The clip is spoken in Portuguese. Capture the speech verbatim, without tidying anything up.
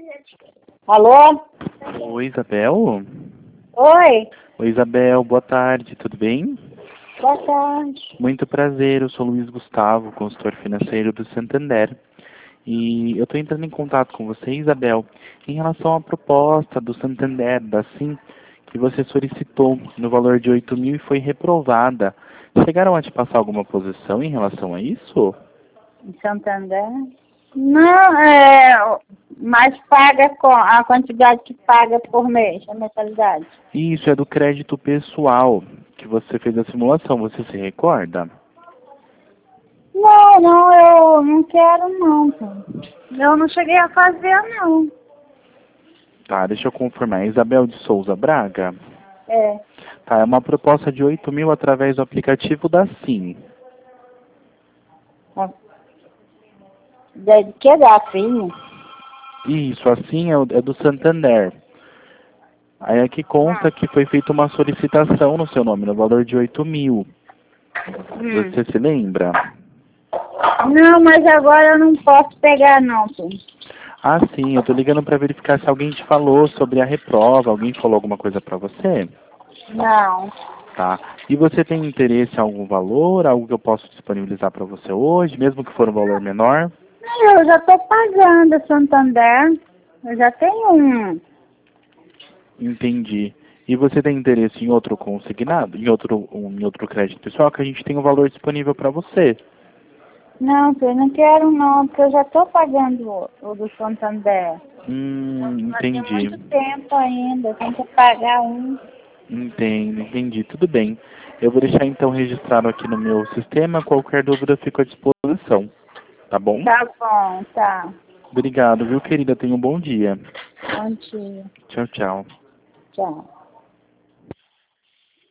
Alô? Oi, Isabel? Oi? Oi, Isabel, boa tarde, tudo bem? Boa tarde. Muito prazer, eu sou Luiz Gustavo, consultor financeiro do Santander. E eu estou entrando em contato com você, Isabel, em relação à proposta do Santander, da Sim, que você solicitou no valor de oito mil e foi reprovada. Chegaram a te passar alguma posição em relação a isso? Em Santander? Não, é... Mas paga com a quantidade que paga por mês, a mensalidade. Isso, é do crédito pessoal, que você fez a simulação, você se recorda? Não, não, eu não quero não. pô. Eu não cheguei a fazer não. Tá, deixa eu confirmar. Isabel de Souza Braga? É. Tá, é uma proposta de oito mil através do aplicativo da Sim. De que da filha? Isso, assim é, o- é do Santander. Aí aqui consta que foi feita uma solicitação no seu nome, no valor de oito mil. Hum. Você se lembra? Não, mas agora eu não posso pegar não, pô. Ah, sim, eu tô ligando para verificar se alguém te falou sobre a reprova, alguém falou alguma coisa para você? Não. Tá. E você tem interesse em algum valor, algo que eu posso disponibilizar para você hoje, mesmo que for um valor menor? Eu já estou pagando Santander. Eu já tenho um. Entendi. E você tem interesse em outro consignado, em outro, um, em outro crédito pessoal, que a gente tem um valor disponível para você? Não, eu não quero não, porque eu já estou pagando o, o do Santander. Hum, Vai ter entendi. muito tempo ainda, tem que pagar um. Entendo, entendi. Tudo bem. Eu vou deixar então registrado aqui no meu sistema. Qualquer dúvida eu fico à disposição. Tá bom? Tá bom, tá. Obrigado, viu, querida? Tenha um bom dia. Bom dia. Tchau, tchau. Tchau.